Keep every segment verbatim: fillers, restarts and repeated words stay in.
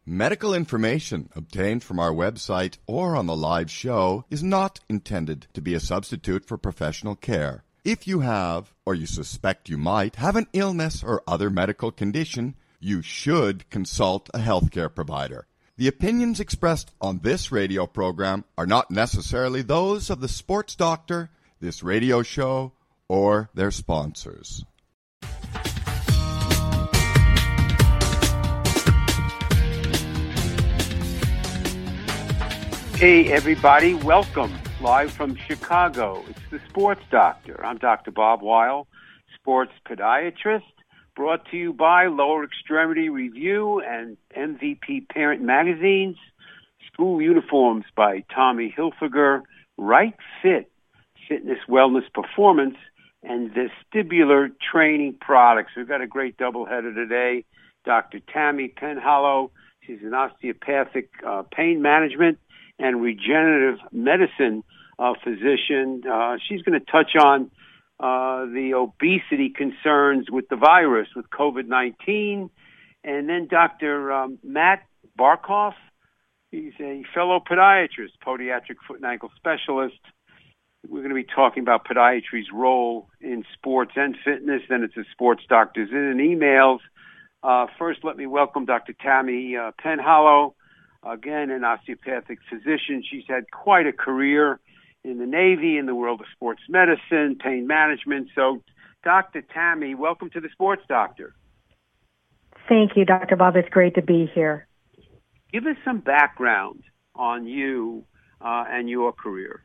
Medical information obtained from our website or on the live show is not intended to be a substitute for professional care. If you have, or you suspect you might, have an illness or other medical condition, you should consult a healthcare provider. The opinions expressed on this radio program are not necessarily those of the sports doctor, this radio show, or their sponsors. Hey, everybody. Welcome live from Chicago. It's the Sports Doctor. I'm Doctor Bob Weil, sports podiatrist, brought to you by Lower Extremity Review and M V P Parent Magazines, School Uniforms by Tommy Hilfiger, Right Fit, Fitness, Wellness, Performance, and Vestibular Training Products. We've got a great doubleheader today. Doctor Tammy Penhallow. She's an osteopathic uh, pain management and regenerative medicine uh, physician. Uh, she's going to touch on uh, the obesity concerns with the virus, with COVID nineteen. And then Doctor Um, Matt Barkoff, he's a fellow podiatrist, podiatric foot and ankle specialist. We're going to be talking about podiatry's role in sports and fitness. Then it's a sports doctor's in and emails. Uh, first, let me welcome Doctor Tammy uh, Penhallow. Again, an osteopathic physician. She's had quite a career in the Navy, in the world of sports medicine, pain management. So, Doctor Tammy, welcome to the Sports Doctor. Thank you, Doctor Bob. It's great to be here. Give us some background on you uh, and your career.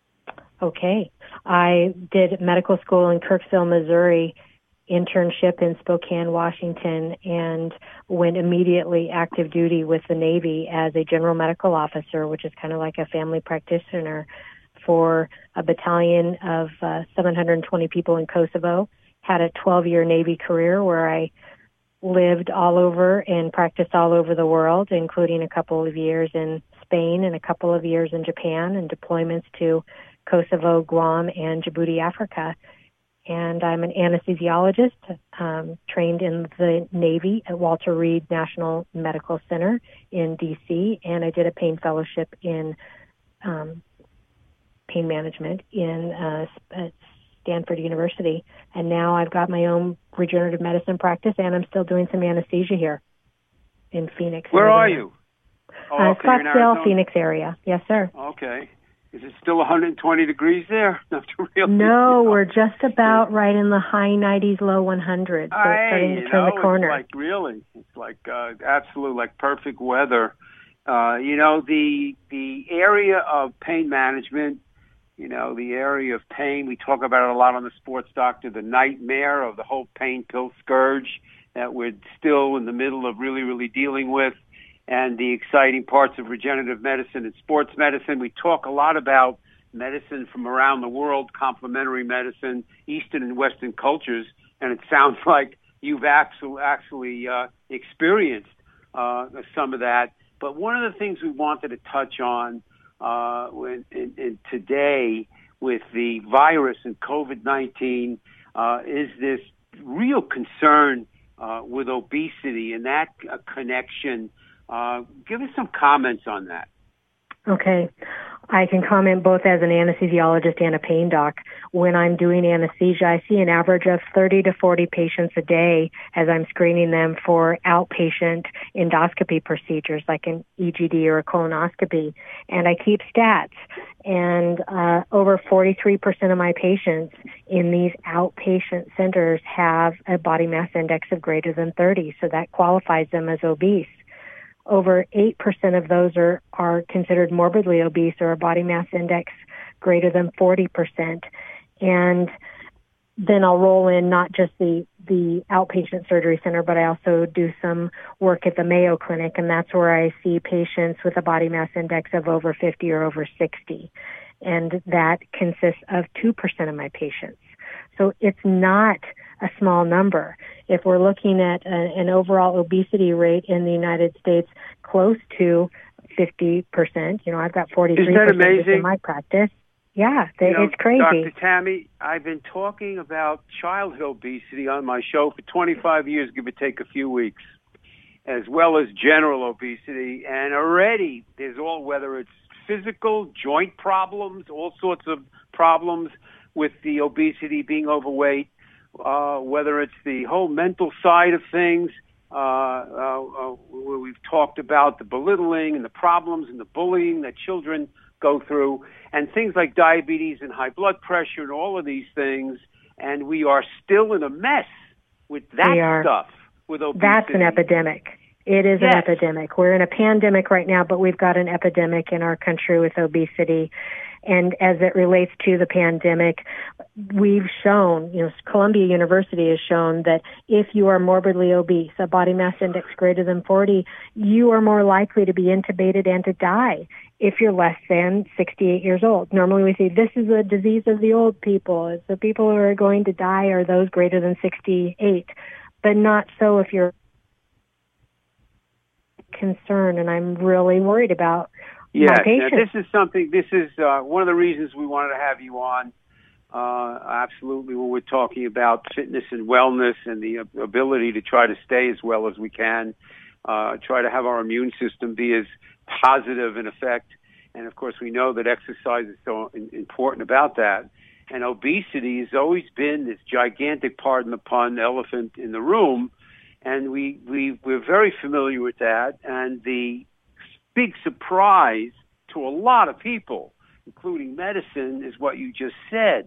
Okay. I did medical school in Kirksville, Missouri, internship in Spokane, Washington, and went immediately active duty with the Navy as a general medical officer, which is kind of like a family practitioner for a battalion of uh, seven hundred twenty people in Kosovo. Had a twelve-year Navy career where I lived all over and practiced all over the world, including a couple of years in Spain and a couple of years in Japan, and deployments to Kosovo, Guam, and Djibouti, Africa. And I'm an anesthesiologist, um, trained in the Navy at Walter Reed National Medical Center in D C, and I did a pain fellowship in um, pain management in uh, at Stanford University. And now I've got my own regenerative medicine practice, and I'm still doing some anesthesia here in Phoenix. Where Arizona. are you? Oh, uh, okay, you're in Scottsdale, Arizona? Phoenix area. Yes, sir. Okay. Is it still one hundred twenty degrees there? Not to really, No, you know. we're just about right in the high nineties, low one hundreds. So it's Hey, starting to you turn know, the corner. It's like really, it's like uh, absolute, like perfect weather. Uh, you know, the the area of pain management, you know, the area of pain, we talk about it a lot on the Sports Doctor, the nightmare of the whole pain pill scourge that we're still in the middle of really, really dealing with, and the exciting parts of regenerative medicine and sports medicine. We talk a lot about medicine from around the world, complementary medicine, Eastern and Western cultures, and it sounds like you've actually, actually uh, experienced uh, some of that. But one of the things we wanted to touch on uh, in, in, in today with the virus and COVID nineteen uh, is this real concern uh, with obesity and that uh, connection. Uh, give us some comments on that. Okay. I can comment both as an anesthesiologist and a pain doc. When I'm doing anesthesia, I see an average of thirty to forty patients a day as I'm screening them for outpatient endoscopy procedures like an E G D or a colonoscopy. And I keep stats. And uh, over forty-three percent of my patients in these outpatient centers have a body mass index of greater than thirty, so that qualifies them as obese. Over eight percent of those are, are considered morbidly obese or a body mass index greater than forty percent. And then I'll roll in not just the, the outpatient surgery center, but I also do some work at the Mayo Clinic, and that's where I see patients with a body mass index of over fifty or over sixty. And that consists of two percent of my patients. So it's not a small number. If we're looking at a, an overall obesity rate in the United States close to fifty percent, you know, I've got forty-three percent in my practice. Yeah, they, you know, it's crazy. Doctor Tammy, I've been talking about childhood obesity on my show for twenty-five years, give or take a few weeks. as well as general obesity. And already there's all, whether it's physical, joint problems, all sorts of problems with the obesity, being overweight, uh, whether it's the whole mental side of things, uh, uh, uh, where we've talked about the belittling and the problems and the bullying that children go through, and things like diabetes and high blood pressure and all of these things. And we are still in a mess with that stuff, with obesity. That's an epidemic. It is Yes. an epidemic. We're in a pandemic right now, but we've got an epidemic in our country with obesity. And as it relates to the pandemic, we've shown, you know, Columbia University has shown that if you are morbidly obese, a body mass index greater than forty, you are more likely to be intubated and to die if you're less than sixty-eight years old. Normally we say this is a disease of the old people. It's the people who are going to die are those greater than sixty-eight, but not so if you're concerned. And I'm really worried about Yeah, my patients. this is something, this is uh, one of the reasons we wanted to have you on. Uh, absolutely, when we're talking about fitness and wellness and the ability to try to stay as well as we can, uh, try to have our immune system be as positive in effect. And of course, we know that exercise is so important about that. And obesity has always been this gigantic, pardon the pun, elephant in the room. And we, we, we're very familiar with that. And the big surprise to a lot of people, including medicine, is what you just said.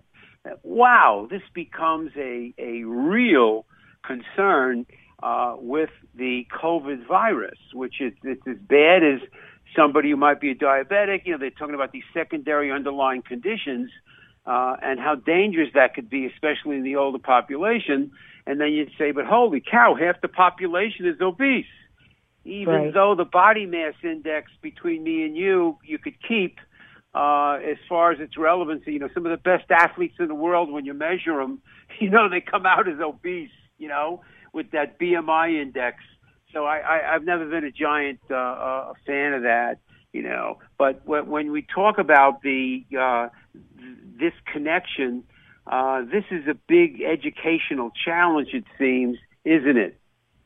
Wow, this becomes a, a real concern uh, with the COVID virus, which is it's as bad as somebody who might be a diabetic. You know, they're talking about these secondary underlying conditions uh, and how dangerous that could be, especially in the older population. And then you'd say, but holy cow, half the population is obese. Even Right. though the body mass index between me and you, you could keep uh, as far as its relevancy. You know, some of the best athletes in the world, when you measure them, you know, they come out as obese, you know, with that B M I index. So I, I, I've never been a giant uh, uh, fan of that, you know. But when, when we talk about the uh, this connection, uh, this is a big educational challenge, it seems, isn't it?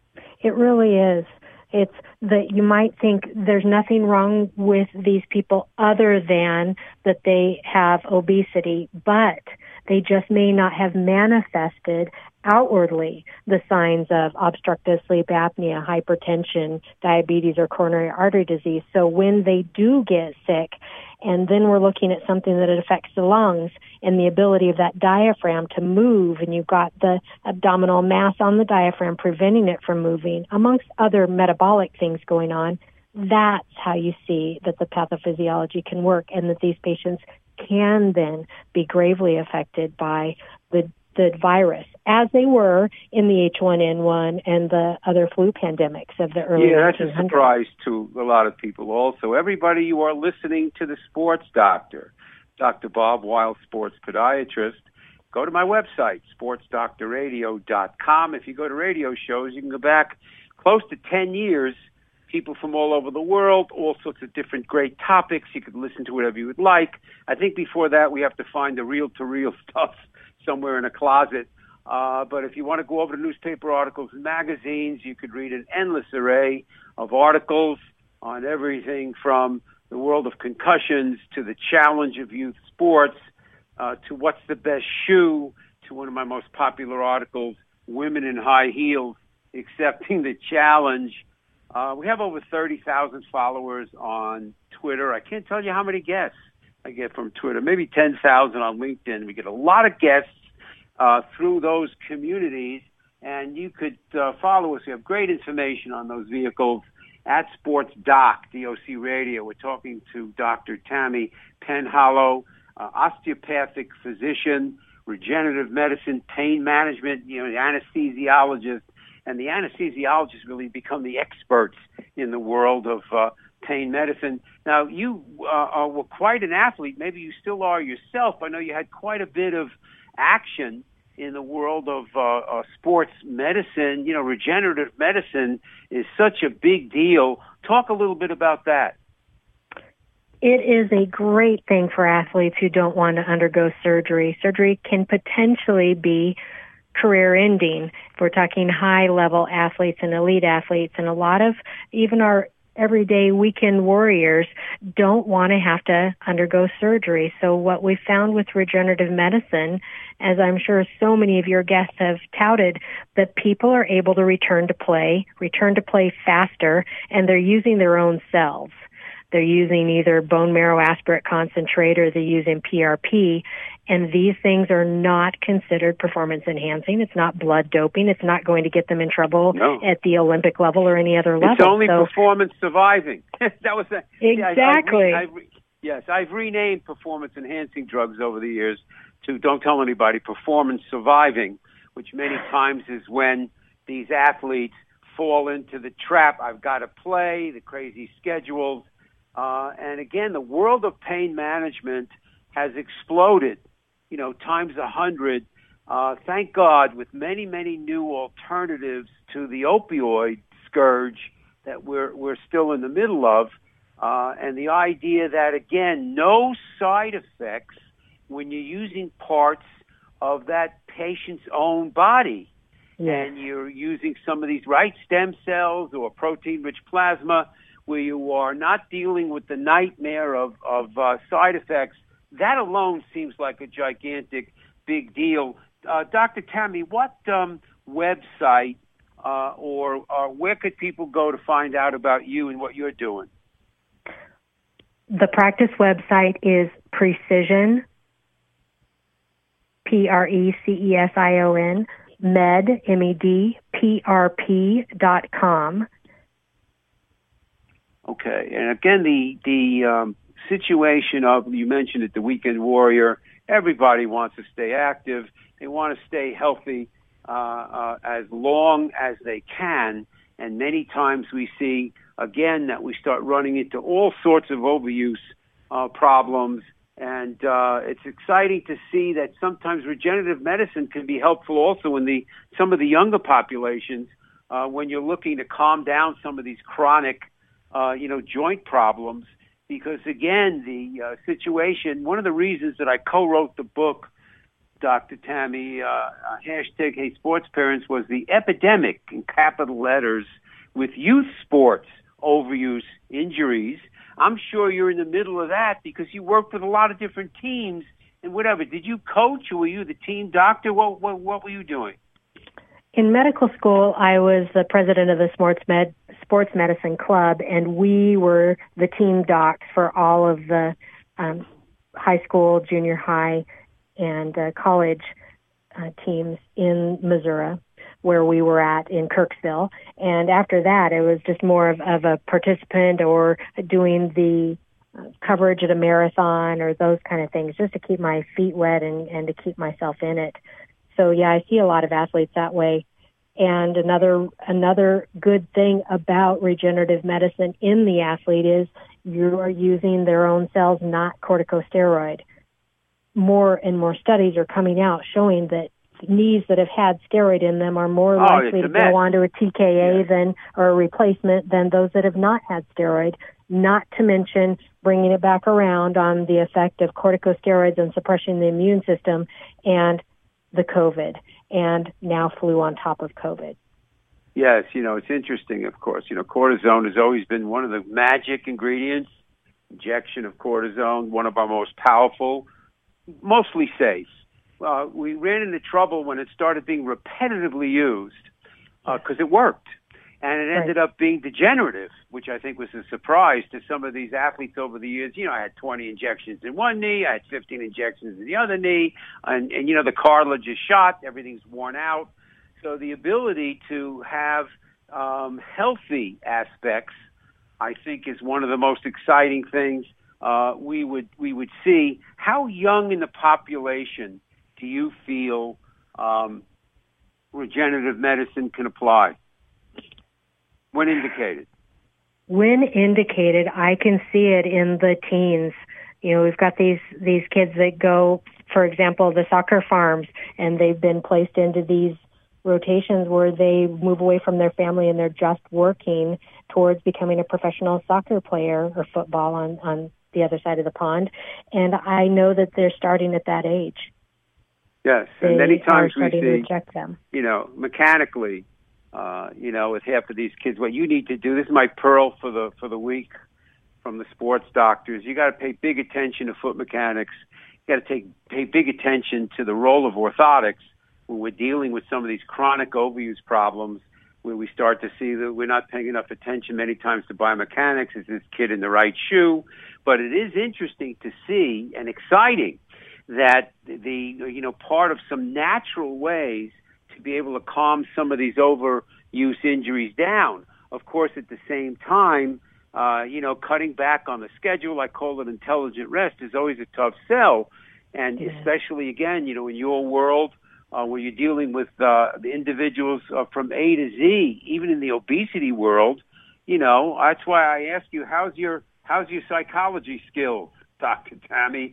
It really is. It's that you might think there's nothing wrong with these people other than that they have obesity, but they just may not have manifested outwardly the signs of obstructive sleep apnea, hypertension, diabetes, or coronary artery disease. So when they do get sick, and then we're looking at something that it affects the lungs and the ability of that diaphragm to move, and you've got the abdominal mass on the diaphragm preventing it from moving, amongst other metabolic things going on, that's how you see that the pathophysiology can work and that these patients can then be gravely affected by the the virus, as they were in the H one N one and the other flu pandemics of the early Yeah, that's nineteen hundreds. a surprise to a lot of people also. Everybody, you are listening to the Sports Doctor, Doctor Bob Weil, sports podiatrist. Go to my website, sports doctor radio dot com. If you go to radio shows, you can go back close to ten years, people from all over the world, all sorts of different great topics. You could listen to whatever you would like. I think before that, we have to find the reel-to-reel stuff somewhere in a closet. Uh, but if you want to go over to newspaper articles and magazines, you could read an endless array of articles on everything from the world of concussions to the challenge of youth sports uh, to what's the best shoe to one of my most popular articles, Women in High Heels, Accepting the Challenge. Uh, we have over thirty thousand followers on Twitter. I can't tell you how many guests I get from Twitter, maybe ten thousand on LinkedIn. We get a lot of guests uh, through those communities, and you could uh, follow us. We have great information on those vehicles at Sports Doc, D O C Radio. We're talking to Doctor Tammy Penhallow, uh, osteopathic physician, regenerative medicine, pain management, you know, the anesthesiologist. And the anesthesiologists really become the experts in the world of uh, pain medicine. Now, you uh, were quite an athlete. Maybe you still are yourself. I know you had quite a bit of action in the world of uh, uh, sports medicine. You know, regenerative medicine is such a big deal. Talk a little bit about that. It is a great thing for athletes who don't want to undergo surgery. Surgery can potentially be career ending. If we're talking high level athletes and elite athletes, and a lot of even our everyday weekend warriors don't want to have to undergo surgery. So what we found with regenerative medicine, as I'm sure so many of your guests have touted, that people are able to return to play, return to play faster, and they're using their own cells. They're using either bone marrow aspirate concentrate or they're using P R P. And these things are not considered performance enhancing. It's not blood doping. It's not going to get them in trouble no. at the Olympic level or any other level. It's only so, performance surviving. that was a, Exactly. Yeah, I've, I've, yes, I've renamed performance enhancing drugs over the years to, don't tell anybody, performance surviving, which many times is when these athletes fall into the trap. I've got to play, the crazy schedules. Uh, and again, the world of pain management has exploded, you know, times a hundred. Uh, thank God, with many, many new alternatives to the opioid scourge that we're we're still in the middle of, uh, and the idea that again, no side effects when you're using parts of that patient's own body, yes. and you're using some of these right stem cells or protein-rich plasma, where you are not dealing with the nightmare of of uh, side effects. That alone seems like a gigantic, big deal. Uh, Doctor Tammy, what um, website uh, or, or where could people go to find out about you and what you're doing? The practice website is Precision, P R E C E S I O N, med, M E D, P R P dot com. Okay, and again, the the um, situation of, you mentioned it, the weekend warrior, everybody wants to stay active. They want to stay healthy uh, uh, as long as they can. And many times we see, again, that we start running into all sorts of overuse uh, problems. And uh, it's exciting to see that sometimes regenerative medicine can be helpful also in the some of the younger populations uh, when you're looking to calm down some of these chronic uh, you know, joint problems. Because, again, the uh, situation, one of the reasons that I co-wrote the book, Doctor Tammy, uh, uh, hashtag Hey Sports Parents, was the epidemic, in capital letters, with youth sports overuse injuries. I'm sure you're in the middle of that because you worked with a lot of different teams and whatever. Did you coach or were you the team doctor? What, what, what were you doing? In medical school, I was the president of the sports med sports medicine club, and we were the team docs for all of the um, high school, junior high, and uh, college uh, teams in Missouri, where we were at in Kirksville. And after that, it was just more of, of a participant or doing the uh, coverage at a marathon or those kind of things, just to keep my feet wet and, and to keep myself in it. So, yeah, I see a lot of athletes that way. And another another good thing about regenerative medicine in the athlete is you are using their own cells, not corticosteroid. More and more studies are coming out showing that knees that have had steroid in them are more oh, likely to mess. go on to a T K A yeah. than or a replacement than those that have not had steroid, not to mention bringing it back around on the effect of corticosteroids and suppressing the immune system and the COVID, and now flu on top of COVID. Yes, you know, it's interesting, of course. You know, cortisone has always been one of the magic ingredients. Injection of cortisone, one of our most powerful, mostly safe. Uh, we ran into trouble when it started being repetitively used because uh, it worked. And it ended right. up being degenerative, which I think was a surprise to some of these athletes over the years. You know, I had twenty injections in one knee, I had fifteen injections in the other knee, and, and you know, the cartilage is shot, everything's worn out. So the ability to have um, healthy aspects, I think, is one of the most exciting things uh, we would we would see. How young in the population do you feel um, regenerative medicine can apply? When indicated? When indicated, I can see it in the teens. You know, we've got these, these kids that go, for example, the soccer farms, and they've been placed into these rotations where they move away from their family and they're just working towards becoming a professional soccer player or football on, on the other side of the pond. And I know that they're starting at that age. Yes, they and many times are we starting see, to reject them. you know, mechanically, uh, you know, with half of these kids, what you need to do, this is my pearl for the for the week from the sports doctors, you got to pay big attention to foot mechanics. You got to take pay big attention to the role of orthotics when we're dealing with some of these chronic overuse problems, where we start to see that we're not paying enough attention many times to biomechanics. Is this kid in the right shoe? But it is interesting to see and exciting that the, you know, part of some natural ways to be able to calm some of these overuse injuries down. Of course, at the same time, uh, you know, cutting back on the schedule, I call it intelligent rest, is always a tough sell. And yeah. especially, again, you know, in your world, uh, where you're dealing with uh, the individuals uh, from A to Z, even in the obesity world, you know, that's why I ask you, how's your how's your psychology skills, Doctor Tammy?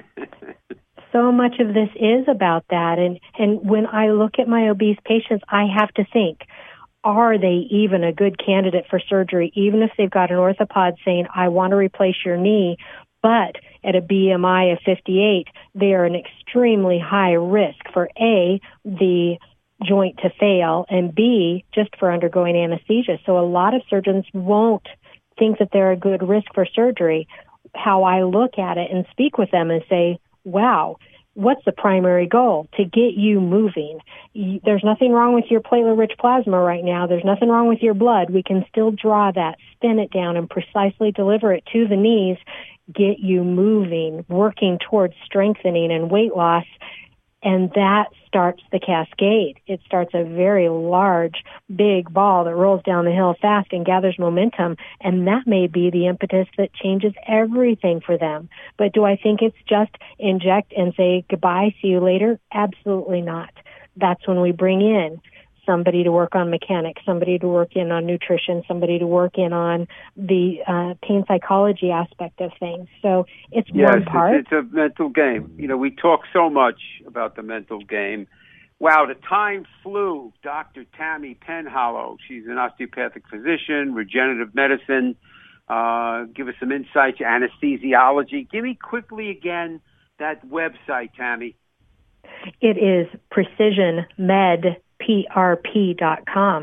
So much of this is about that. And, and when I look at my obese patients, I have to think, are they even a good candidate for surgery, even if they've got an orthopod saying, I want to replace your knee, but at a B M I of fifty-eight, they are an extremely high risk for A, the joint to fail, and B, just for undergoing anesthesia. So a lot of surgeons won't think that they're a good risk for surgery. How I look at it and speak with them and say, wow, what's the primary goal? To get you moving. There's nothing wrong with your platelet-rich plasma right now. There's nothing wrong with your blood. We can still draw that, spin it down, and precisely deliver it to the knees, get you moving, working towards strengthening and weight loss. And that starts the cascade. It starts a very large, big ball that rolls down the hill fast and gathers momentum, and that may be the impetus that changes everything for them. But do I think it's just inject and say goodbye, see you later? Absolutely not. That's when we bring in somebody to work on mechanics, somebody to work in on nutrition, somebody to work in on the uh, pain psychology aspect of things. So it's yes, one part. It's, it's a mental game. You know, we talk so much about the mental game. Wow, the time flew. Doctor Tammy Penhallow, she's an osteopathic physician, regenerative medicine. Uh, give us some insights, anesthesiology. Give me quickly again that website, Tammy. It is precision med P R P dot com.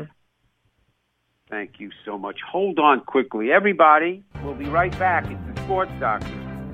Thank you so much. Hold on quickly. Everybody, we'll be right back. It's the Sports Doctor.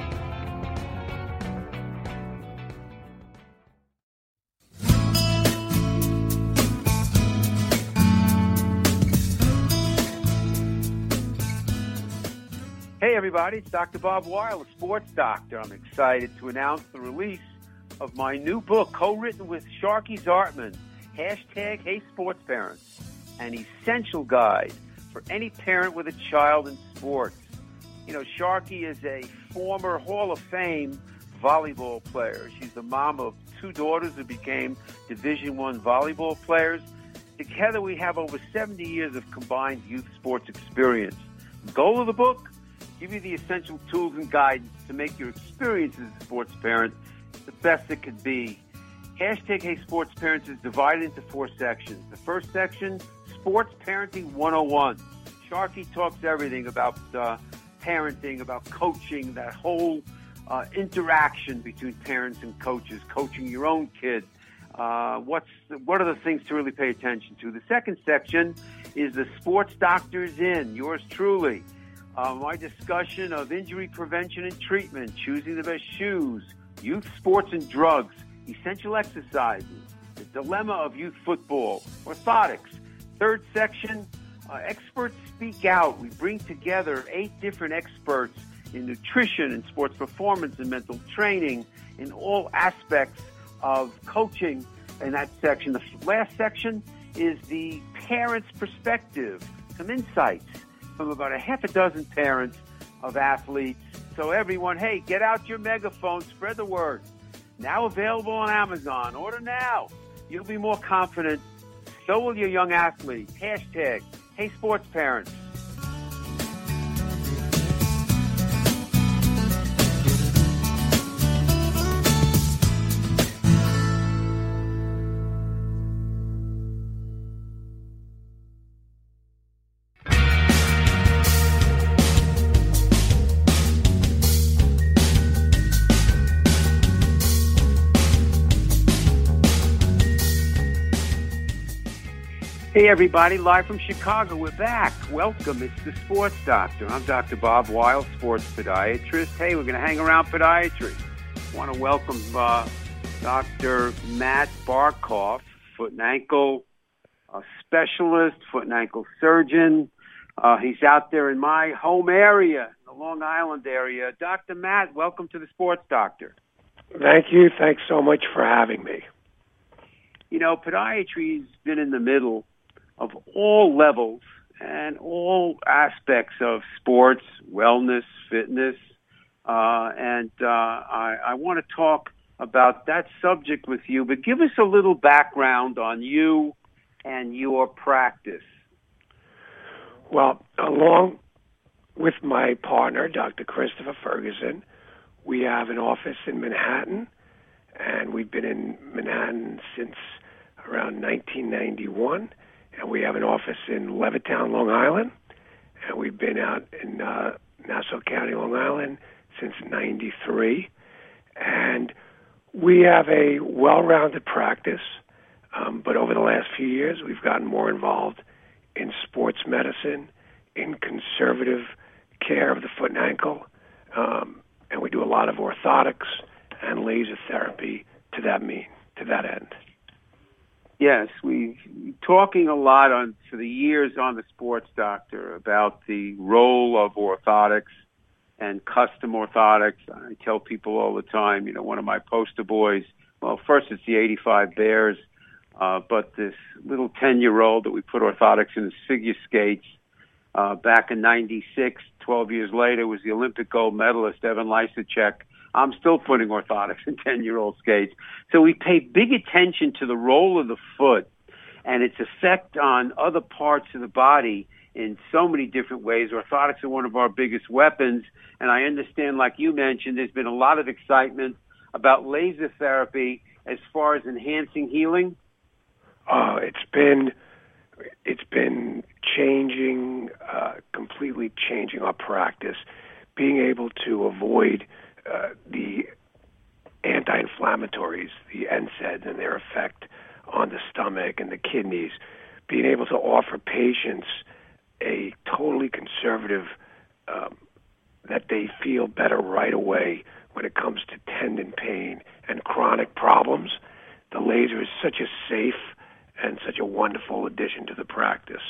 Hey, everybody. It's Doctor Bob Weil, a sports doctor. I'm excited to announce the release of my new book, co-written with Sharky Zartman, hashtag Hey Sports Parents, an essential guide for any parent with a child in sports. You know, Sharky is a former Hall of Fame volleyball player. She's the mom of two daughters who became Division One volleyball players. Together we have over seventy years of combined youth sports experience. The goal of the book? Give you the essential tools and guidance to make your experience as a sports parent the best it could be. Hashtag Hey Sports Parents is divided into four sections. The first section, Sports Parenting one oh one. Sharky talks everything about uh, parenting, about coaching, that whole uh, interaction between parents and coaches, coaching your own kid. Uh, what's the, what are the things to really pay attention to? The second section is the Sports Doctor's In, yours truly. Uh, my discussion of injury prevention and treatment, choosing the best shoes, youth sports and drugs, essential exercises, the dilemma of youth football, orthotics. Third section, uh, experts speak out. We bring together eight different experts in nutrition and sports performance and mental training in all aspects of coaching in that section. The last section is the parent's perspective, some insights from about a half a dozen parents of athletes. So everyone, hey, get out your megaphone, spread the word. Now available on Amazon. Order now. You'll be more confident. So will your young athlete. Hashtag Hey Sports Parents. Hey, everybody, live from Chicago, we're back. Welcome, it's the Sports Doctor. I'm Doctor Bob Weil, sports podiatrist. Hey, we're going to hang around podiatry. I want to welcome uh, Doctor Matt Barkoff, foot and ankle uh, specialist, foot and ankle surgeon. Uh, he's out there in my home area, the Long Island area. Doctor Matt, welcome to the Sports Doctor. Thank you. Thanks so much for having me. You know, podiatry's been in the middle of all levels and all aspects of sports, wellness, fitness, uh, and uh, I, I want to talk about that subject with you, but give us a little background on you and your practice. Well, along with my partner, Doctor Christopher Ferguson, we have an office in Manhattan, and we've been in Manhattan since around nineteen ninety-one. And we have an office in Levittown, Long Island, and we've been out in uh, Nassau County, Long Island since ninety-three. And we have a well-rounded practice, um, but over the last few years, we've gotten more involved in sports medicine, in conservative care of the foot and ankle, um, and we do a lot of orthotics and laser therapy to that mean, to that end. Yes, we've been talking a lot on for the years on the Sports Doctor about the role of orthotics and custom orthotics. I tell people all the time, you know, one of my poster boys, well, first it's the eighty-five Bears, uh, but this little ten-year-old that we put orthotics in his figure skates uh, back in ninety-six, twelve years later, was the Olympic gold medalist, Evan Lysacek. I'm still putting orthotics in ten-year-old skates. So we pay big attention to the role of the foot and its effect on other parts of the body in so many different ways. Orthotics are one of our biggest weapons, and I understand, like you mentioned, there's been a lot of excitement about laser therapy as far as enhancing healing. Uh, it's been it's been changing, uh, completely changing our practice, being able to avoid Uh, the anti-inflammatories, the N SAIDs, and their effect on the stomach and the kidneys, being able to offer patients a totally conservative, um, that they feel better right away when it comes to tendon pain and chronic problems. The laser is such a safe and such a wonderful addition to the practice.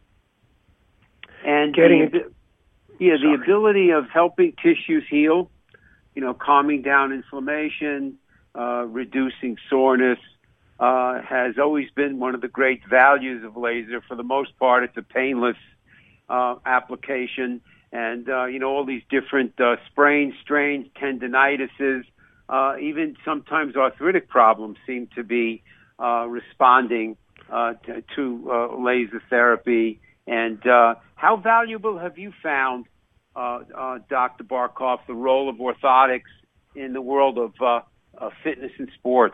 And Getting the, yeah, the ability of helping tissues heal, you know, calming down inflammation, uh, reducing soreness, uh, has always been one of the great values of laser. For the most part, it's a painless uh, application. And, uh, you know, all these different uh, sprains, strains, tendinitises, uh, even sometimes arthritic problems seem to be uh, responding uh, to, to uh, laser therapy. And uh, how valuable have you found, Uh, uh, Doctor Barkoff, the role of orthotics in the world of uh, uh, fitness and sports?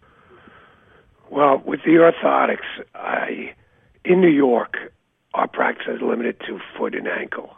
Well, with the orthotics, I, in New York, our practice is limited to foot and ankle.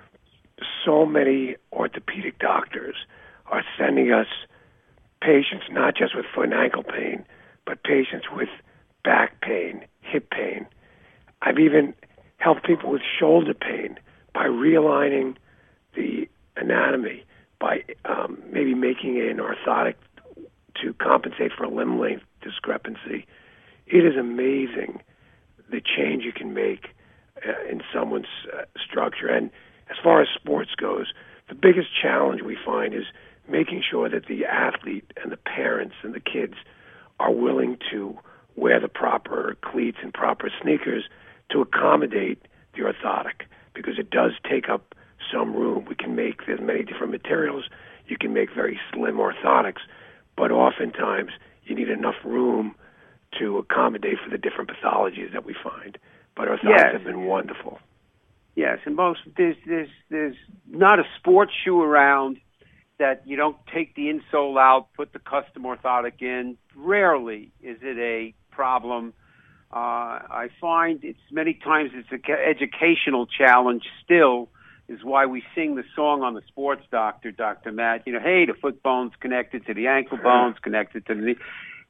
So many orthopedic doctors are sending us patients not just with foot and ankle pain, but patients with back pain, hip pain. I've even helped people with shoulder pain by realigning the anatomy, by um, maybe making an orthotic to compensate for a limb length discrepancy. It is amazing the change you can make uh, in someone's uh, structure. And as far as sports goes, the biggest challenge we find is making sure that the athlete and the parents and the kids are willing to wear the proper cleats and proper sneakers to accommodate the orthotic, because it does take up some room. We can make, there's many different materials. You can make very slim orthotics, but oftentimes you need enough room to accommodate for the different pathologies that we find. But orthotics yes. have been wonderful. Yes, and most there's there's there's not a sports shoe around that you don't take the insole out, put the custom orthotic in. Rarely is it a problem. Uh, I find it's many times it's an educational challenge still, is why we sing the song on the Sports Doctor, Doctor Matt. You know, hey, the foot bone's connected to the ankle bone's connected to the knee.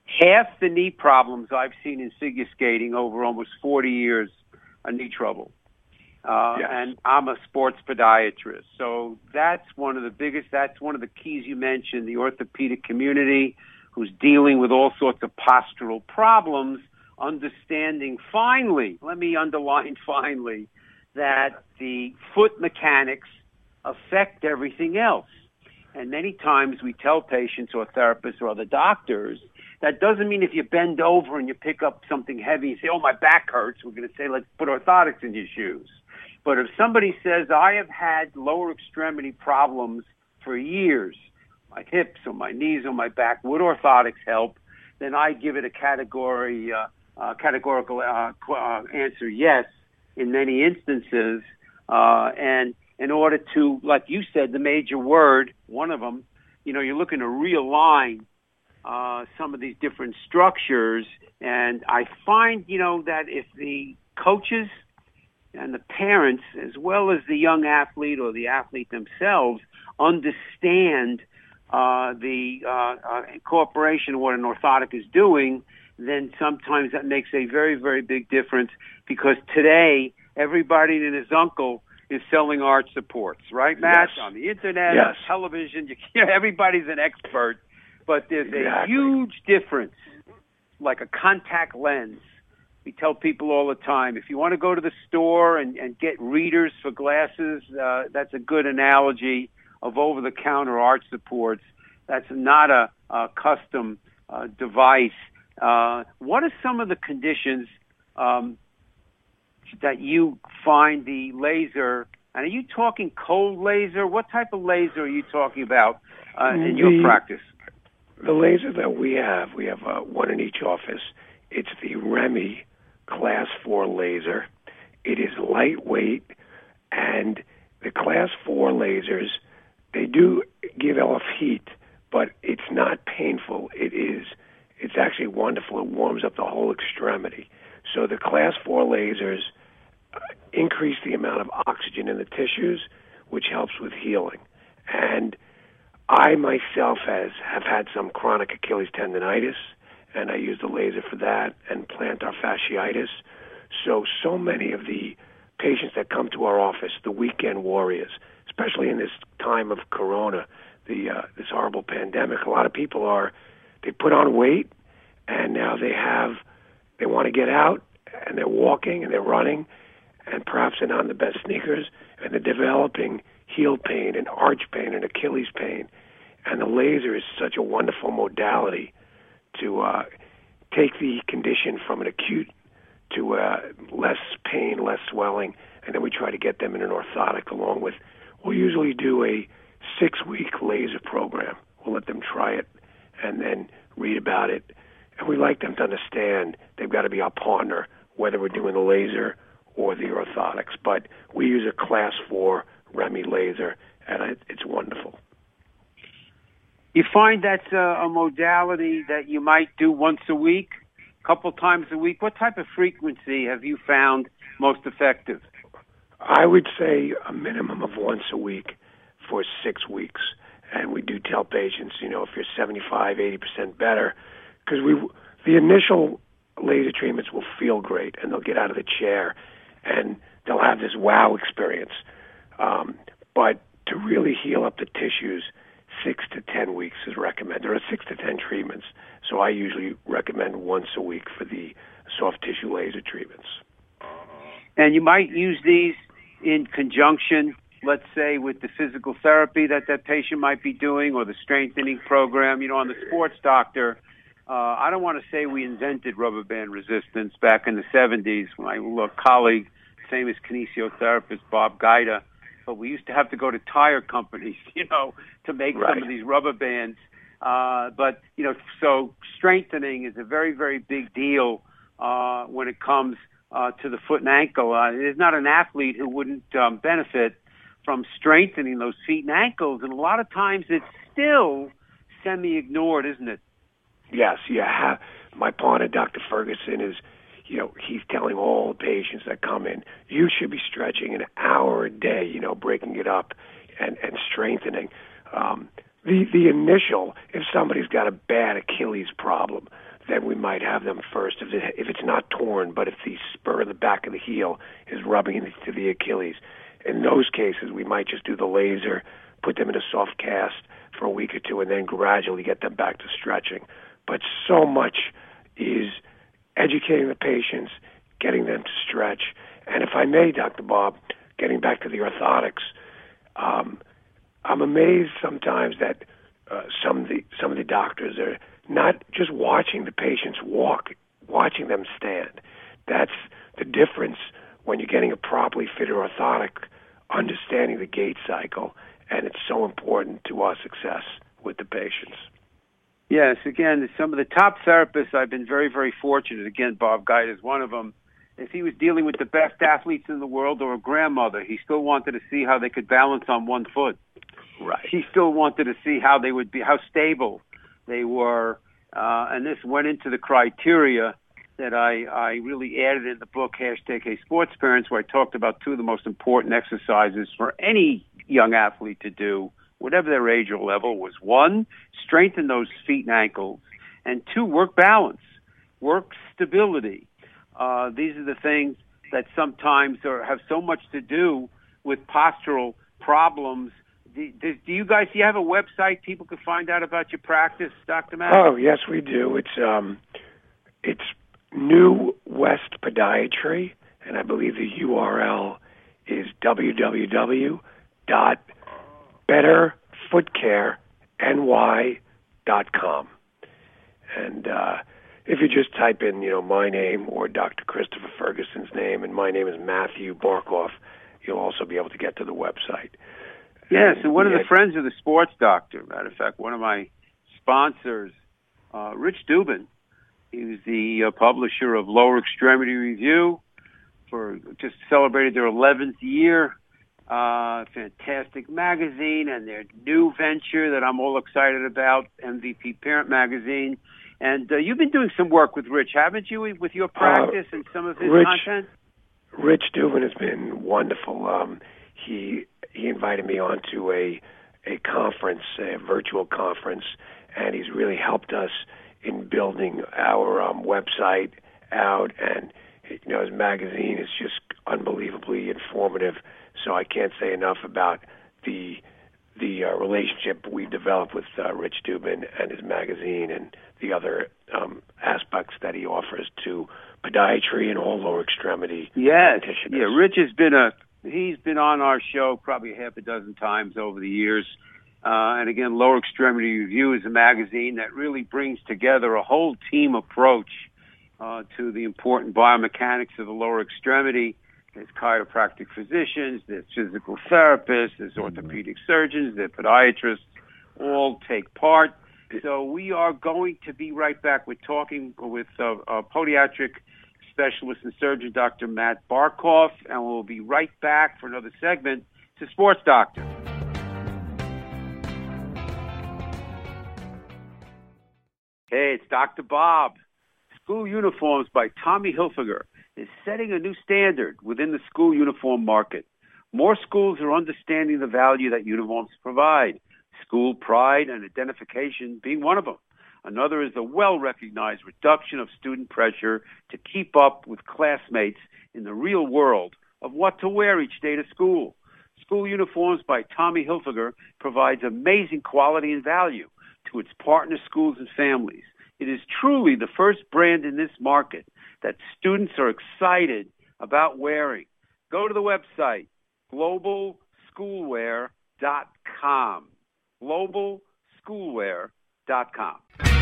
half the knee problems I've seen in figure skating over almost forty years are knee trouble. Uh, yes. And I'm a sports podiatrist. So that's one of the biggest, that's one of the keys you mentioned, the orthopedic community who's dealing with all sorts of postural problems, understanding finally, let me underline finally, that the foot mechanics affect everything else. And many times we tell patients or therapists or other doctors, that doesn't mean if you bend over and you pick up something heavy and say, oh, my back hurts, we're going to say, let's put orthotics in your shoes. But if somebody says, I have had lower extremity problems for years, my hips or my knees or my back, would orthotics help? Then I give it a category, uh, uh, categorical uh, uh, answer, yes, in many instances. Uh, and in order to, like you said, the major word, one of them, you know, you're looking to realign uh, some of these different structures. And I find, you know, that if the coaches and the parents, as well as the young athlete or the athlete themselves, understand uh, the uh, uh, incorporation of what an orthotic is doing, then sometimes that makes a very, very big difference, because today everybody and his uncle is selling arch supports, right, Matt? Yes. On the internet, yes. on television, you, you know, everybody's an expert, but there's exactly. a huge difference, like a contact lens. We tell people all the time, if you want to go to the store and, and get readers for glasses, uh, that's a good analogy of over-the-counter arch supports. That's not a, a custom uh, device. Uh, what are some of the conditions um, that you find the laser, and are you talking cold laser? What type of laser are you talking about uh, in the, your practice? The laser that we have, we have uh, one in each office. It's the REMI Class four laser. It is lightweight, and the Class four lasers, they do give off heat, but it's not painful. It is, it's actually wonderful. It warms up the whole extremity. So the Class four lasers uh, increase the amount of oxygen in the tissues, which helps with healing. And I myself has have had some chronic Achilles tendonitis, and I use the laser for that, and plantar fasciitis. So, so many of the patients that come to our office, the weekend warriors, especially in this time of corona, the uh, this horrible pandemic, a lot of people are, they put on weight, and now they have, they want to get out, and they're walking, and they're running, and perhaps they're not in the best sneakers, and they're developing heel pain and arch pain and Achilles pain. And the laser is such a wonderful modality to uh, take the condition from an acute to uh, less pain, less swelling, and then we try to get them in an orthotic along with, we'll usually do a six-week laser program. We'll let them try it and then read about it. And we like them to understand they've got to be our partner, whether we're doing the laser or the orthotics. But we use a Class four REMI laser, and it's wonderful. You find that's a, a modality that you might do once a week, a couple times a week? What type of frequency have you found most effective? I would say a minimum of once a week for six weeks. And we do tell patients, you know, if you're seventy-five, eighty percent better, because we the initial laser treatments will feel great, and they'll get out of the chair, and they'll have this wow experience. Um, but to really heal up the tissues, six to ten weeks is recommended. There are six to ten treatments, so I usually recommend once a week for the soft tissue laser treatments. And you might use these in conjunction, let's say, with the physical therapy that that patient might be doing, or the strengthening program. You know, on the Sports Doctor, uh, I don't want to say we invented rubber band resistance back in the seventies. My colleague, famous kinesiotherapist Bob Gaida, but we used to have to go to tire companies, you know, to make right. some of these rubber bands. Uh, but, you know, so strengthening is a very, very big deal uh, when it comes uh, to the foot and ankle. Uh, there's not an athlete who wouldn't um, benefit from strengthening those feet and ankles. And a lot of times it's still semi-ignored, isn't it? Yes, yeah. My partner, Doctor Ferguson, is, you know, he's telling all the patients that come in, you should be stretching an hour a day, you know, breaking it up and, and strengthening. Um, the, the initial, if somebody's got a bad Achilles problem, then we might have them first if, it, if it's not torn, but if the spur of the back of the heel is rubbing into the Achilles. In those cases, we might just do the laser, put them in a soft cast for a week or two, and then gradually get them back to stretching. But so much is educating the patients, getting them to stretch. And if I may, Doctor Bob, getting back to the orthotics, um, I'm amazed sometimes that uh, some of the some of the doctors are not just watching the patients walk, watching them stand. That's the difference when you're getting a properly fitted orthotic, understanding the gait cycle, and it's so important to our success with the patients. Yes, again, some of the top therapists, I've been very, very fortunate. Again, Bob Guide is one of them. If he was dealing with the best athletes in the world or a grandmother, he still wanted to see how they could balance on one foot. Right. He still wanted to see how they would be, how stable they were. Uh, and this went into the criteria that I, I really added in the book, hashtag Hey Sports Parents, where I talked about two of the most important exercises for any young athlete to do, whatever their age or level, was one, strengthen those feet and ankles, and two, work balance, work stability. Uh, these are the things that sometimes are, have so much to do with postural problems. Do, do, do you guys, do you have a website people can find out about your practice, Doctor Matt? Oh, yes, we do. It's um, it's New West Podiatry, and I believe the U R L is w w w dot better foot care n y dot com. And uh, if you just type in, you know, my name or Doctor Christopher Ferguson's name, and my name is Matthew Barkoff, you'll also be able to get to the website. Yes, and one of Yeah. the friends of the sports doctor, matter of fact, one of my sponsors, uh, Rich Dubin, he was the uh, publisher of Lower Extremity Review, for just celebrated their eleventh year. Uh, fantastic magazine, and their new venture that I'm all excited about, M V P Parent Magazine. And uh, you've been doing some work with Rich, haven't you, with your practice uh, and some of his Rich, content? Rich Dubin has been wonderful. Um, he he invited me on to a a conference, a virtual conference, and he's really helped us in building our um, website out. And you know, his magazine is just unbelievably informative. So I can't say enough about the the uh, relationship we've developed with uh, Rich Dubin and his magazine, and the other um, aspects that he offers to podiatry and all lower extremity yes. practitioners. Yeah, Rich has been a he's been on our show probably half a dozen times over the years. Uh, and again, Lower Extremity Review is a magazine that really brings together a whole team approach uh, to the important biomechanics of the lower extremity. There's chiropractic physicians, there's physical therapists, there's orthopedic surgeons, there's podiatrists, all take part. So we are going to be right back with talking with uh, a podiatric specialist and surgeon, Doctor Matt Barkoff, and we'll be right back for another segment to Sports Doctor. Hey, it's Doctor Bob. School Uniforms by Tommy Hilfiger is setting a new standard within the school uniform market. More schools are understanding the value that uniforms provide, school pride and identification being one of them. Another is the well-recognized reduction of student pressure to keep up with classmates in the real world of what to wear each day to school. School Uniforms by Tommy Hilfiger provides amazing quality and value to its partner schools and families. It is truly the first brand in this market that students are excited about wearing. Go to the website, global schoolwear dot com. global schoolwear dot com.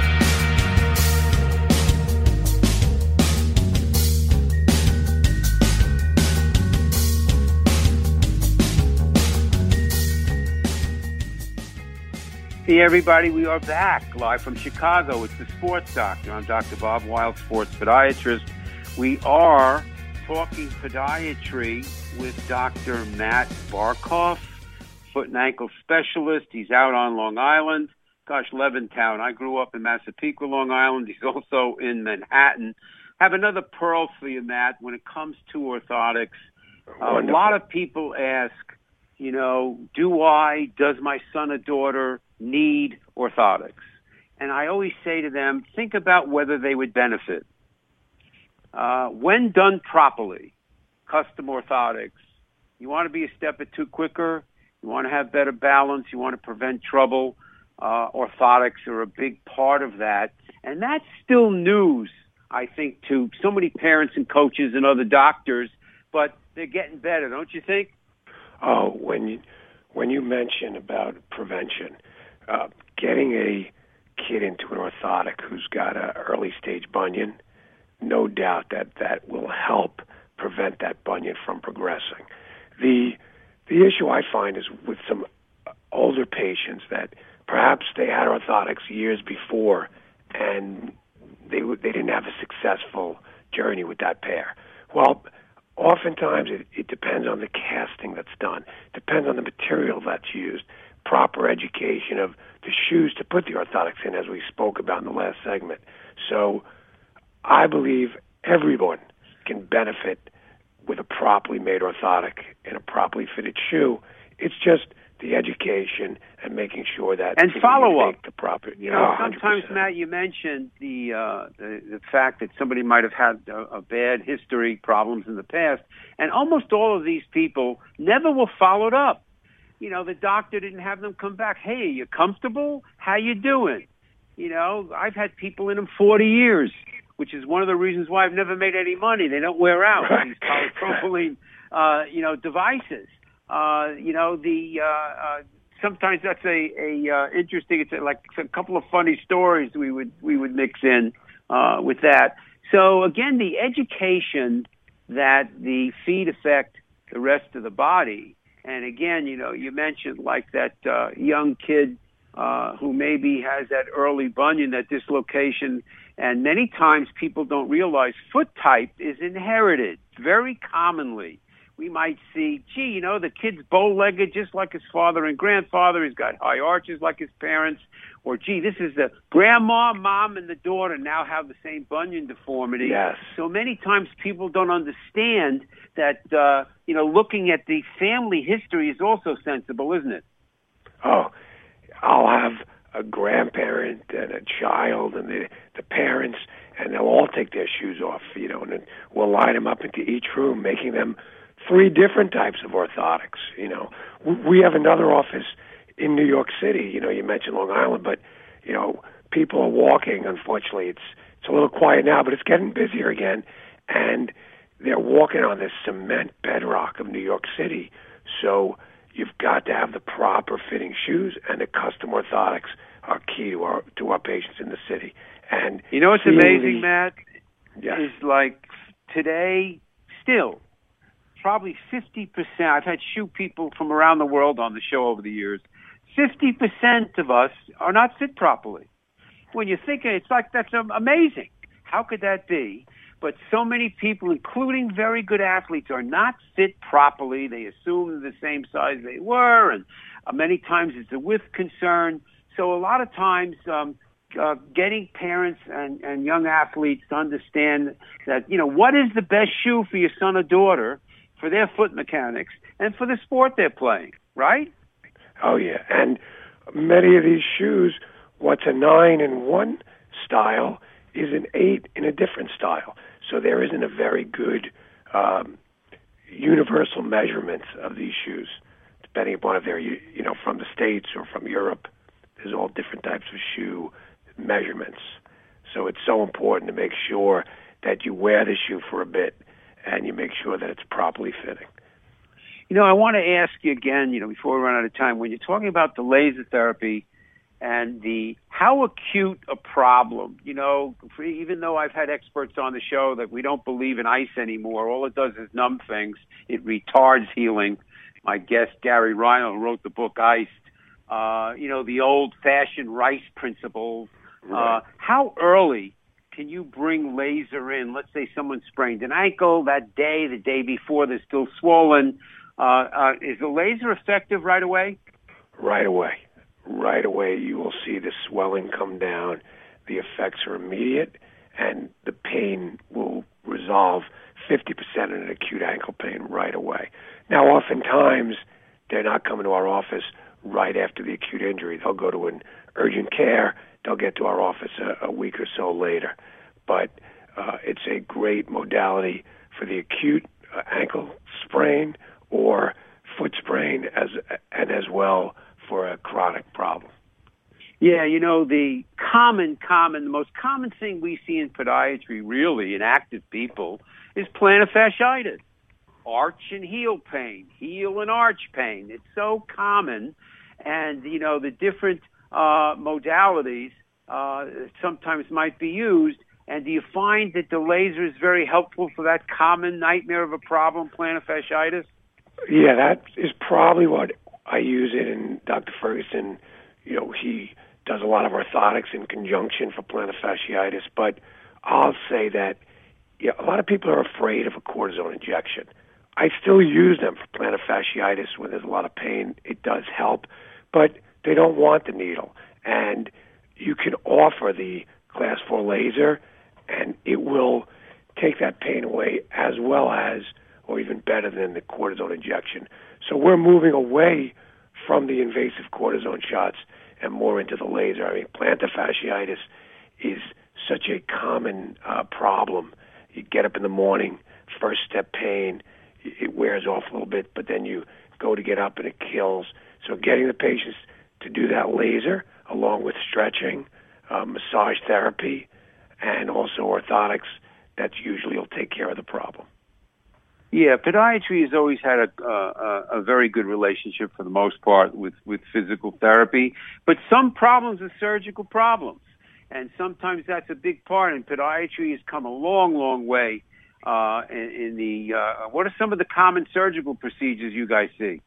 Hey everybody, we are back live from Chicago. It's the Sports Doctor. I'm Doctor Bob Weil, sports podiatrist. We are talking podiatry with Doctor Matt Barkoff, foot and ankle specialist. He's out on Long Island. Gosh, Levittown. I grew up in Massapequa, Long Island. He's also in Manhattan. Have another pearl for you, Matt, when it comes to orthotics. Uh, a lot of people ask, you know, do I, does my son or daughter need orthotics? and I always say to them, think about whether they would benefit. Uh, when done properly, custom orthotics, you want to be a step or two quicker, you want to have better balance, you want to prevent trouble. Uh, orthotics are a big part of that. And that's still news, I think, to so many parents and coaches and other doctors, but they're getting better, don't you think? Oh, when you, when you mention about prevention, uh, getting a kid into an orthotic who's got an early stage bunion, no doubt that that will help prevent that bunion from progressing. The the issue I find is with some older patients that perhaps they had orthotics years before and they they didn't have a successful journey with that pair. Well, oftentimes it, it depends on the casting that's done, depends on the material that's used, proper education of the shoes to put the orthotics in, as we spoke about in the last segment. So I believe everyone can benefit with a properly made orthotic and a properly fitted shoe. It's just the education and making sure that and follow up the proper. You know, oh, sometimes Matt, you mentioned the, uh, the the fact that somebody might have had a, a bad history, problems in the past, and almost all of these people never were followed up. You know, the doctor didn't have them come back. Hey, you comfortable? How you doing? You know, I've had people in them forty years, which is one of the reasons why I've never made any money. They don't wear out, right. These polypropylene, uh, you know, devices. Uh, you know, the, uh, uh, sometimes that's a, a, uh, interesting, it's like a couple of funny stories we would, we would mix in, uh, with that. So again, the education that the feet affect the rest of the body. And again, you know, you mentioned like that, uh, young kid, uh, who maybe has that early bunion, that dislocation. And many times people don't realize foot type is inherited very commonly. We might see, gee, you know, the kid's bow-legged just like his father and grandfather. He's got high arches like his parents. Or, gee, this is the grandma, mom, and the daughter now have the same bunion deformity. Yes. So many times people don't understand that, uh, you know, looking at the family history is also sensible, isn't it? Oh, I'll have a grandparent and a child and the, the parents, and they'll all take their shoes off, you know, and then we'll line them up into each room, making them three different types of orthotics. You know, we have another office in New York City. You know, you mentioned Long Island, but you know, people are walking. Unfortunately, it's it's a little quiet now, but it's getting busier again, and they're walking on this cement bedrock of New York City. So you've got to have the proper fitting shoes, and the custom orthotics are key to our to our patients in the city. And you know what's amazing, the, Matt, yes. is like today still. Probably fifty percent, I've had shoe people from around the world on the show over the years, fifty percent of us are not fit properly. When you think, it's like, that's amazing. How could that be? But so many people, including very good athletes, are not fit properly. They assume they're the same size they were, and uh, many times it's a width concern. So a lot of times, um, uh, getting parents and, and young athletes to understand that, you know, what is the best shoe for your son or daughter, for their foot mechanics, and for the sport they're playing, right? Oh, yeah. And many of these shoes, what's a nine in one style is an eight in a different style. So there isn't a very good um, universal measurements of these shoes, depending upon if they're, you know, from the States or from Europe. There's all different types of shoe measurements. So it's so important to make sure that you wear the shoe for a bit and you make sure that it's properly fitting. You know, I want to ask you again, you know, before we run out of time, when you're talking about the laser therapy and the how acute a problem, you know, even though I've had experts on the show that we don't believe in ice anymore, all it does is numb things. It retards healing. My guest, Gary Rhino, who wrote the book Iced, uh, you know, the old-fashioned Rice principles. Right. Uh, how early can you bring laser in? Let's say someone sprained an ankle that day, the day before, they're still swollen. Uh, uh, is the laser effective right away? Right away. Right away, you will see the swelling come down. The effects are immediate, and the pain will resolve fifty percent of an acute ankle pain right away. Now, oftentimes, they're not coming to our office right after the acute injury. They'll go to an urgent care they'll get to our office a, a week or so later. But uh, it's a great modality for the acute uh, ankle sprain or foot sprain, as and as well for a chronic problem. Yeah, you know, the common, common, the most common thing we see in podiatry, really, in active people, is plantar fasciitis. Arch and heel pain, heel and arch pain. It's so common. And, you know, the different uh, modalities uh, sometimes might be used. And do you find that the laser is very helpful for that common nightmare of a problem, plantar fasciitis? Yeah, that is probably what I use it in. Doctor Ferguson, you know, he does a lot of orthotics in conjunction for plantar fasciitis. But I'll say that yeah, a lot of people are afraid of a cortisone injection. I still use them for plantar fasciitis when there's a lot of pain. It does help, but they don't want the needle. And you can offer the class four laser, and it will take that pain away as well as, or even better than, the cortisone injection. So we're moving away from the invasive cortisone shots and more into the laser. I mean, plantar fasciitis is such a common uh, problem. You get up in the morning, first step pain, it wears off a little bit, but then you go to get up and it kills. So getting the patients to do that laser, along with stretching, uh, massage therapy, and also orthotics, that's usually will take care of the problem. Yeah, podiatry has always had a, uh, a very good relationship for the most part with, with physical therapy, but some problems are surgical problems, and sometimes that's a big part, and podiatry has come a long, long way. Uh, in, in the uh, what are some of the common surgical procedures you guys see?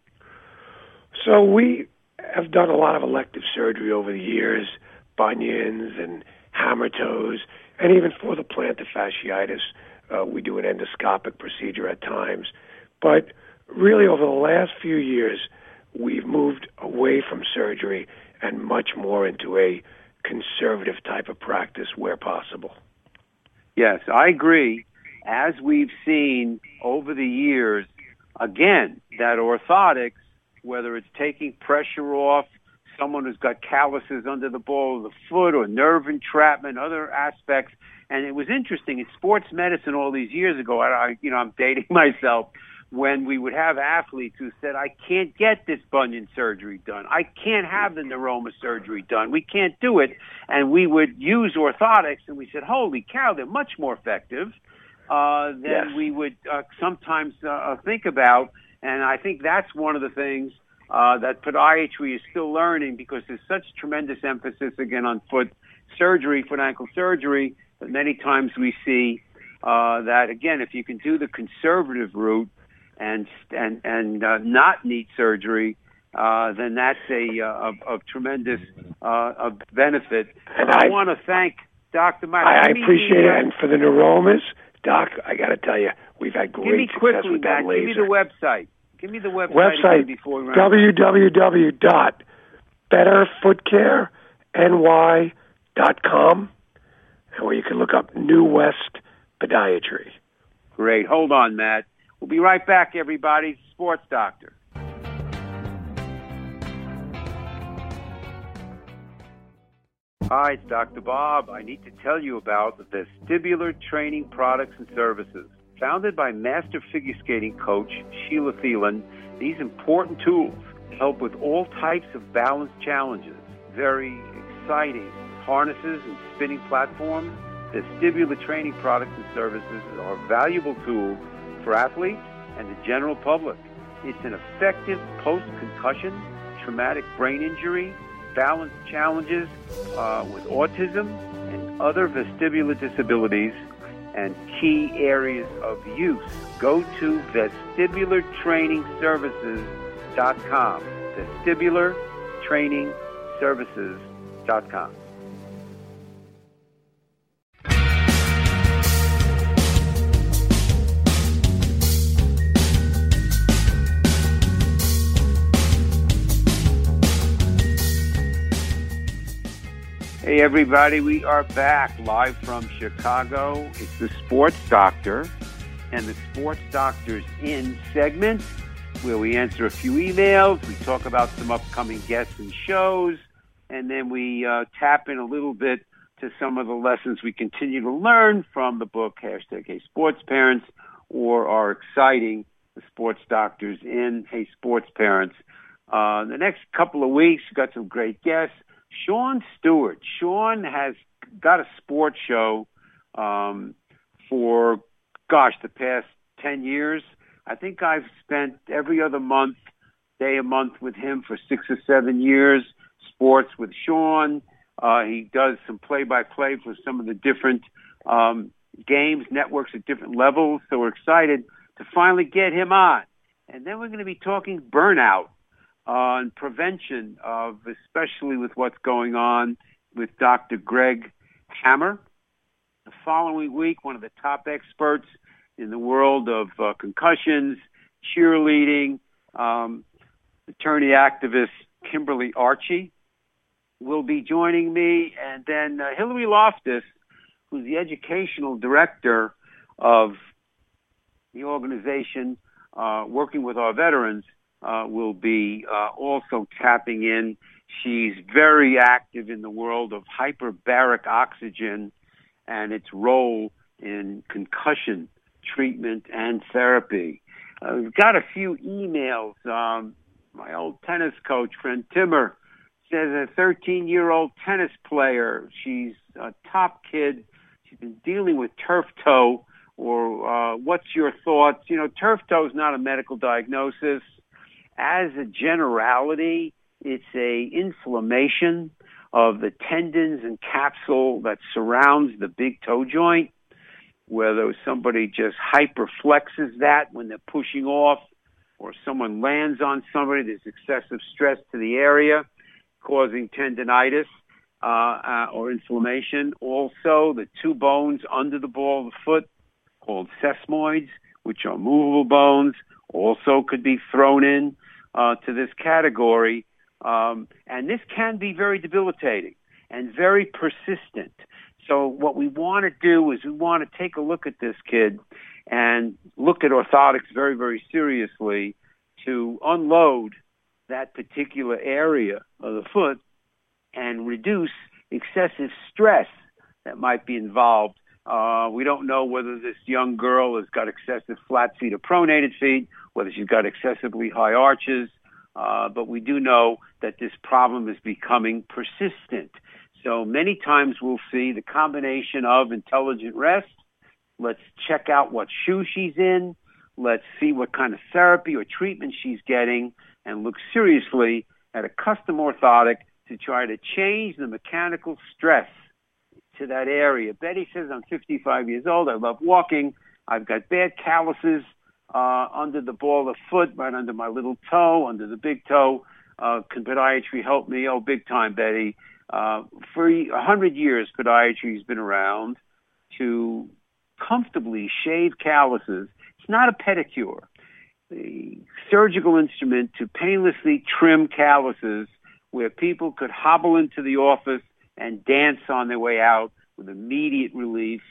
So we have done a lot of elective surgery over the years, bunions and hammer toes, and even for the plantar fasciitis, uh, we do an endoscopic procedure at times. But really, over the last few years, we've moved away from surgery and much more into a conservative type of practice where possible. Yes, I agree. As we've seen over the years, again, that orthotics, whether it's taking pressure off someone who's got calluses under the ball of the foot or nerve entrapment, other aspects. And it was interesting in sports medicine all these years ago. I, I you know, I'm dating myself, when we would have athletes who said, I can't get this bunion surgery done. I can't have the neuroma surgery done. We can't do it. And we would use orthotics, and we said, holy cow, they're much more effective uh, than yes. we would uh, sometimes uh, think about. And I think that's one of the things uh, that podiatry is still learning, because there's such tremendous emphasis, again, on foot surgery, foot ankle surgery, that many times we see uh, that, again, if you can do the conservative route, and and and uh, not need surgery, uh, then that's a uh, of, of tremendous uh, of benefit. And I, I want to thank Doctor Mike. I, I appreciate it. And for the neuromas, Doc, I got to tell you, we've had great give me success quickly, with that Matt, laser. Give me the website. Give me the website. Website, before we w w w dot better foot care n y dot com, where you can look up New West Podiatry. Great. Hold on, Matt. We'll be right back, everybody. Sports Doctor. Hi, it's Doctor Bob. I need to tell you about the Vestibular Training Products and Services. Founded by master figure skating coach Sheila Thielen, these important tools help with all types of balance challenges. Very exciting harnesses and spinning platforms. Vestibular Training Products and Services are valuable tools for athletes and the general public. It's an effective post-concussion, traumatic brain injury, balance challenges uh, with autism and other vestibular disabilities, and key areas of use. Go to vestibular training services dot com. vestibular training services dot com. Hey, everybody, we are back live from Chicago. It's the Sports Doctor and the Sports Doctor's In segment, where we answer a few emails, we talk about some upcoming guests and shows, and then we uh, tap in a little bit to some of the lessons we continue to learn from the book, hashtag Hey Sports Parents, or our exciting The Sports Doctors in Hey Sports Parents. Uh, the next couple of weeks, we've got some great guests. Sean Stewart. Sean has got a sports show um, for, gosh, the past ten years. I think I've spent every other month, day a month with him for six or seven years. Sports with Sean. Uh, he does some play-by-play for some of the different um, games, networks at different levels. So we're excited to finally get him on. And then we're going to be talking burnout uh, and prevention of, especially with what's going on with Doctor Greg Hammer. The following week, one of the top experts in the world of uh, concussions, cheerleading, um, attorney activist Kimberly Archie will be joining me. And then uh, Hillary Loftus, who's the educational director of the organization uh, working with our veterans, uh, will be uh, also tapping in. She's very active in the world of hyperbaric oxygen and its role in concussion treatment and therapy. Uh, we've got a few emails. Um, my old tennis coach, friend Timmer, says a thirteen-year-old tennis player. She's a top kid. She's been dealing with turf toe. Or uh, what's your thoughts? You know, turf toe is not a medical diagnosis. As a generality, it's a inflammation of the tendons and capsule that surrounds the big toe joint, whether somebody just hyperflexes that when they're pushing off, or someone lands on somebody, there's excessive stress to the area, causing tendinitis uh, uh, or inflammation. Also, the two bones under the ball of the foot, called sesamoids, which are movable bones, also could be thrown in uh, to this category. Um, and this can be very debilitating and very persistent. So what we want to do is we want to take a look at this kid and look at orthotics very, very seriously to unload that particular area of the foot and reduce excessive stress that might be involved. Uh, we don't know whether this young girl has got excessive flat feet or pronated feet, whether she's got excessively high arches, uh, but we do know that this problem is becoming persistent. So many times we'll see the combination of intelligent rest. Let's check out what shoe she's in. Let's see what kind of therapy or treatment she's getting, and look seriously at a custom orthotic to try to change the mechanical stress to that area. Betty says, I'm fifty-five years old. I love walking. I've got bad calluses uh, under the ball of the foot, right under my little toe, under the big toe. Uh, can podiatry help me? Oh, big time, Betty. Uh, for a hundred years, podiatry has been around to comfortably shave calluses. It's not a pedicure. The surgical instrument to painlessly trim calluses where people could hobble into the office and dance on their way out with immediate relief.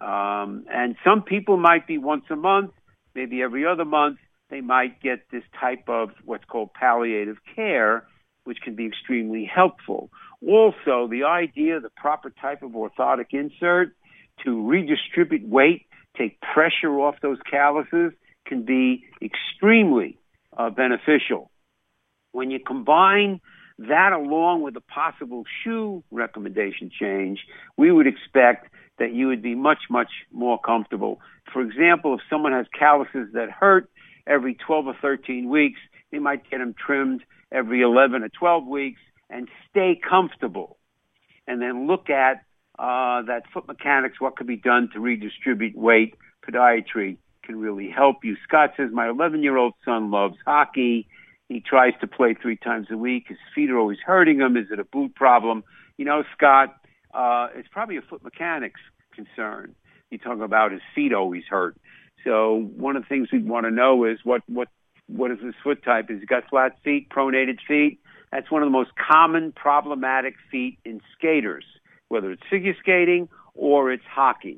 Um, and some people might be once a month, maybe every other month, they might get this type of what's called palliative care, which can be extremely helpful. Also, the idea, the proper type of orthotic insert to redistribute weight, take pressure off those calluses, can be extremely uh, beneficial. When you combine that along with a possible shoe recommendation change, we would expect that you would be much, much more comfortable. For example, if someone has calluses that hurt every twelve or thirteen weeks, they might get them trimmed every eleven or twelve weeks and stay comfortable. And then look at uh, that foot mechanics, what could be done to redistribute weight. Podiatry can really help you. Scott says, my eleven-year-old son loves hockey. He tries to play three times a week. His feet are always hurting him. Is it a boot problem? You know, Scott, uh, it's probably a foot mechanics concern. You talk about his feet always hurt. So one of the things we'd want to know is what, what, what is his foot type? Has he got flat feet, pronated feet? That's one of the most common problematic feet in skaters, whether it's figure skating or it's hockey.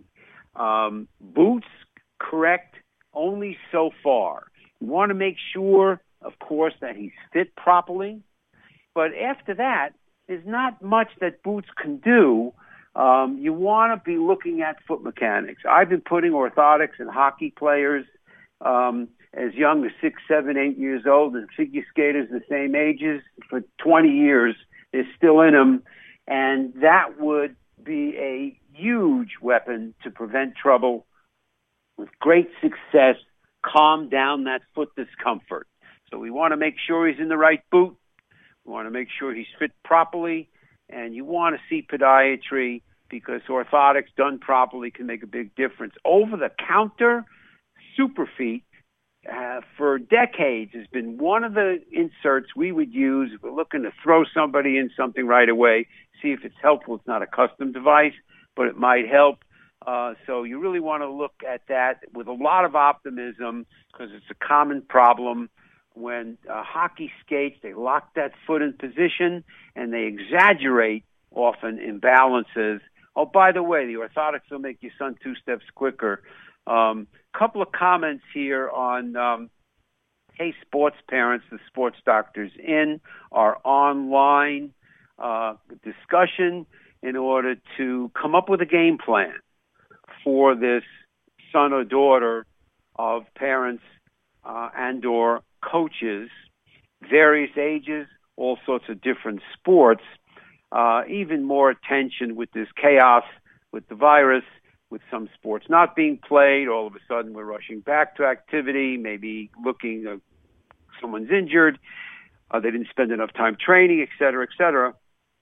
Um, boots, correct, only so far. You want to make sure, of course, that he's fit properly. But after that, there's not much that boots can do. Um, you want to be looking at foot mechanics. I've been putting orthotics in hockey players um, as young as six, seven, eight years old, and figure skaters the same ages for twenty years. They're still in them, and that would be a huge weapon to prevent trouble with great success, calm down that foot discomfort. So we want to make sure he's in the right boot. We want to make sure he's fit properly, and you want to see podiatry because orthotics done properly can make a big difference. Over-the-counter Superfeet uh, for decades has been one of the inserts we would use if we're looking to throw somebody in something right away, see if it's helpful. It's not a custom device, but it might help. Uh, so you really want to look at that with a lot of optimism because it's a common problem. When uh, hockey skates, they lock that foot in position and they exaggerate often imbalances. Oh, by the way, the orthotics will make your son two steps quicker. Um, couple of comments here on, um, hey, sports parents, the Sports Doctors in our online uh, discussion in order to come up with a game plan for this son or daughter of parents uh, and or coaches, various ages, all sorts of different sports, uh, even more attention with this chaos with the virus, with some sports not being played. All of a sudden we're rushing back to activity, maybe looking uh, someone's injured, uh, they didn't spend enough time training, et cetera, et cetera.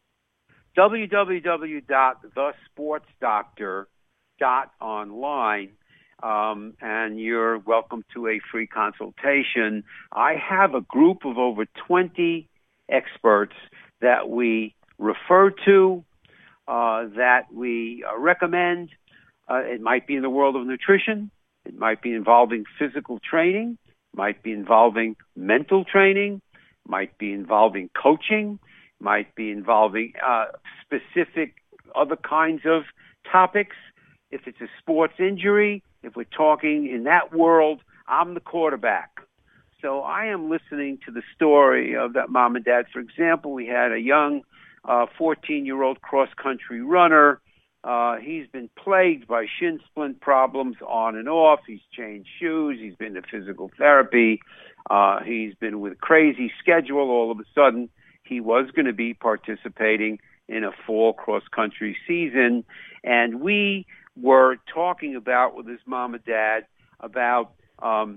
w w w dot the sports doctor dot online. Um, and you're welcome to a free consultation. I have a group of over twenty experts that we refer to, uh, that we uh, recommend. Uh, it might be in the world of nutrition. It might be involving physical training. It might be involving mental training. It might be involving coaching. It might be involving uh, specific other kinds of topics. If it's a sports injury, if we're talking in that world, I'm the quarterback. So I am listening to the story of that mom and dad. For example, we had a young uh, fourteen-year-old cross-country runner. Uh, he's been plagued by shin splint problems on and off. He's changed shoes. He's been to physical therapy. Uh, he's been with a crazy schedule. All of a sudden, he was going to be participating in a fall cross-country season. And we were talking about with his mom and dad about um,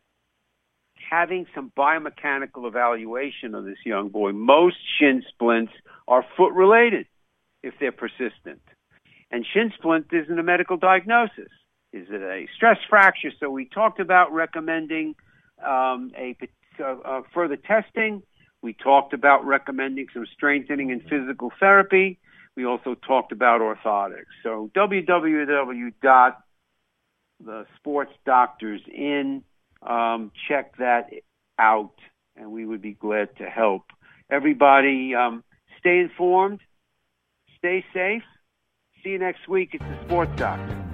having some biomechanical evaluation of this young boy. Most shin splints are foot-related if they're persistent. And shin splint isn't a medical diagnosis. Is it a stress fracture? So we talked about recommending um, a, uh, further testing. We talked about recommending some strengthening and physical therapy. We also talked about orthotics. So w w w dot the sports doctors in, um, check that out, and we would be glad to help. Everybody, um, stay informed, stay safe. See you next week. It's the Sports Doctor.